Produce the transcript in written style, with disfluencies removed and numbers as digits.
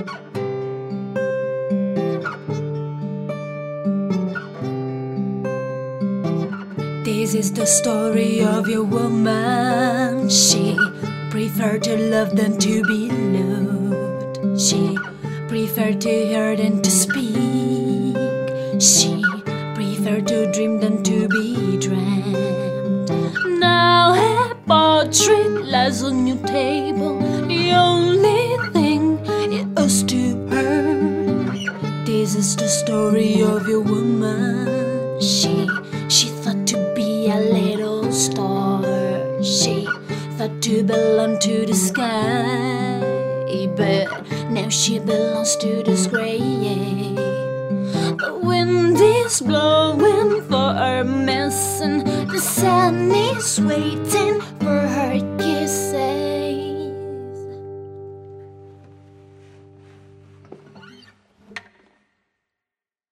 This is the story of a woman. She preferred to love than to be loved. She preferred to hear than to speak. She preferred to dream than to be dreamed. Now her portrait lies on your table. The only thing it owes to her. This is the story of a woman. She thought to be a little star. She thought to belong to the sky, but now she belongs to this grave. The wind is blowing for her mess, and the sun is waiting for her kisses.